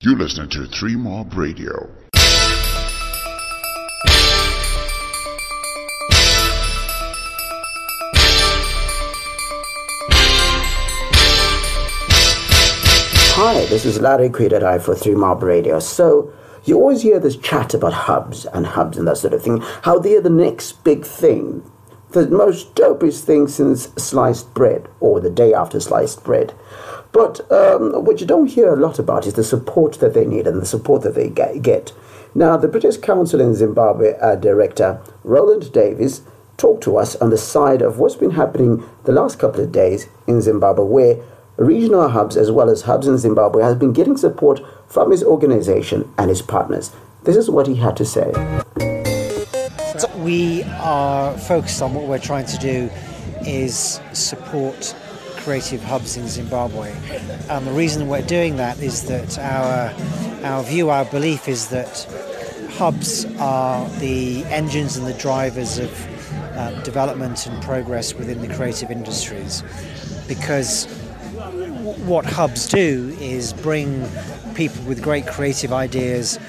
You listen to 3 Mob Radio. Hi, this is Larry Quidadai for 3 Mob Radio. So, you always hear this chat about hubs and that sort of thing, how they are the next big thing, the most dopest thing since sliced bread, or the day after sliced bread. But what you don't hear a lot about is the support that they need and the support that they get. Now, the British Council in Zimbabwe Director Roland Davies talked to us on the side of what's been happening the last couple of days in Zimbabwe, where regional hubs as well as hubs in Zimbabwe has been getting support from his organization and his partners. This is what he had to say. So we are focused on what we're trying to do is support creative hubs in Zimbabwe. And the reason we're doing that is that our belief is that hubs are the engines and the drivers of development and progress within the creative industries. Because what hubs do is bring people with great creative ideas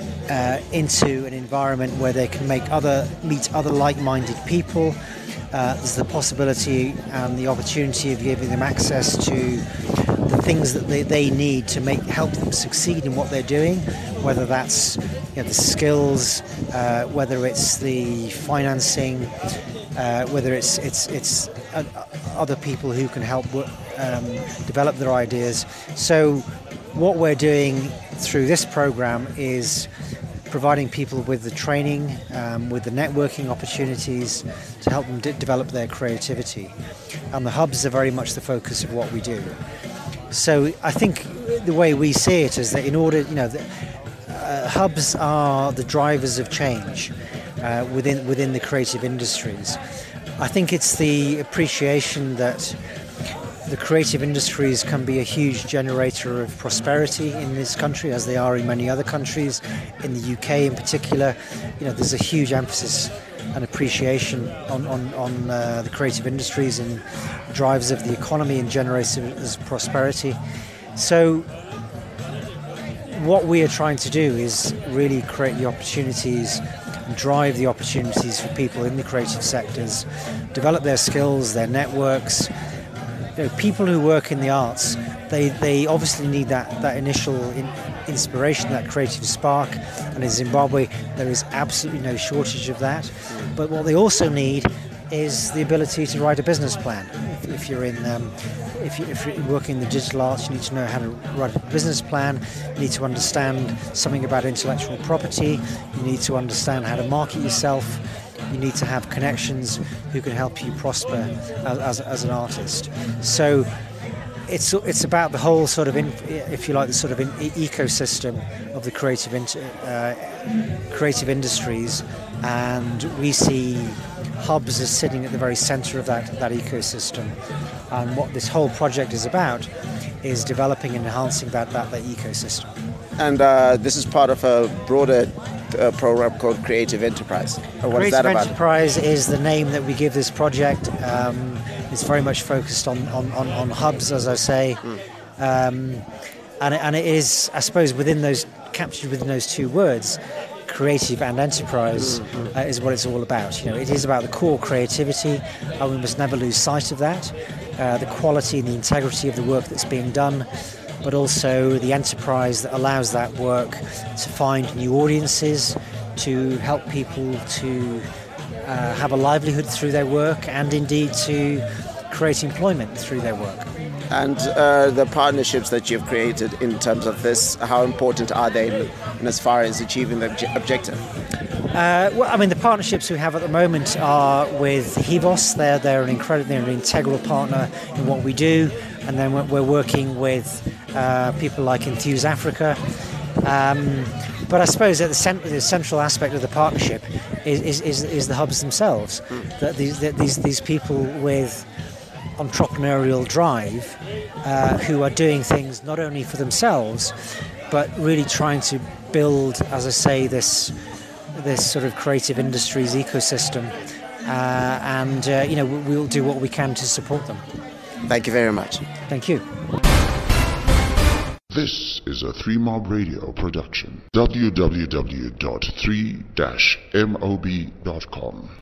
into an environment where they can meet other like-minded people. There's the possibility and the opportunity of giving them access to the things that they need to help them succeed in what they're doing, whether that's the skills, whether it's the financing, whether it's other people who can help develop their ideas. So what we're doing through this program is providing people with the training, with the networking opportunities to help them develop their creativity. And the hubs are very much the focus of what we do. So I think the way we see it is that in order, hubs are the drivers of change within the creative industries. I think it's the appreciation that the creative industries can be a huge generator of prosperity in this country, as they are in many other countries. In the UK in particular, there's a huge emphasis and appreciation on the creative industries and drivers of the economy and generators of prosperity. So what we are trying to do is really create the opportunities and drive the opportunities for people in the creative sectors, develop their skills, their networks. People who work in the arts, they obviously need that initial inspiration, that creative spark, and in Zimbabwe there is absolutely no shortage of that. But what they also need is the ability to write a business plan. If you're working in the digital arts, you need to know how to write a business plan. You need to understand something about intellectual property. You need to understand how to market yourself. You need to have connections who can help you prosper as an artist. So it's about the whole sort of, if you like, the sort of ecosystem of the creative industries, and we see hubs as sitting at the very centre of that ecosystem. And what this whole project is about is developing and enhancing that ecosystem. And this is part of a broader program called Creative Enterprise. What is that about? Creative Enterprise is the name that we give this project. It's very much focused on hubs, as I say, and it is, I suppose, captured within those two words, creative and enterprise, is what it's all about. It is about the core creativity, and we must never lose sight of that. The quality and the integrity of the work that's being done, but also the enterprise that allows that work to find new audiences, to help people to have a livelihood through their work, and indeed to create employment through their work. And the partnerships that you've created in terms of this, how important are they in as far as achieving the objective? The partnerships we have at the moment are with HIVOS. They're an integral partner in what we do. And then we're working with people like Enthuse Africa. But I suppose at the central aspect of the partnership is the hubs themselves. That these people with entrepreneurial drive who are doing things not only for themselves, but really trying to build, as I say, this sort of creative industries ecosystem. We'll do what we can to support them. Thank you very much. Thank you. This is a 3Mob Radio production. www.3-mob.com